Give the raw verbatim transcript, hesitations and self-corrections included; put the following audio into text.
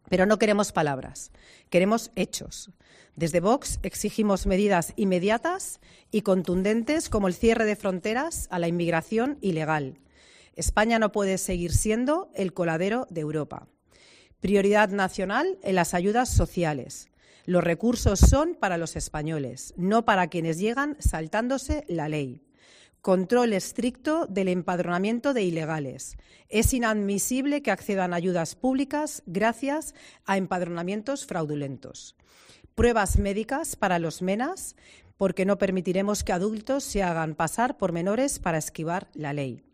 Pero no queremos palabras, queremos hechos. Desde Vox exigimos medidas inmediatas y contundentes como el cierre de fronteras a la inmigración ilegal. España no puede seguir siendo el coladero de Europa. Prioridad nacional en las ayudas sociales. Los recursos son para los españoles, no para quienes llegan saltándose la ley. Control estricto del empadronamiento de ilegales. Es inadmisible que accedan a ayudas públicas gracias a empadronamientos fraudulentos. Pruebas médicas para los menas, porque no permitiremos que adultos se hagan pasar por menores para esquivar la ley.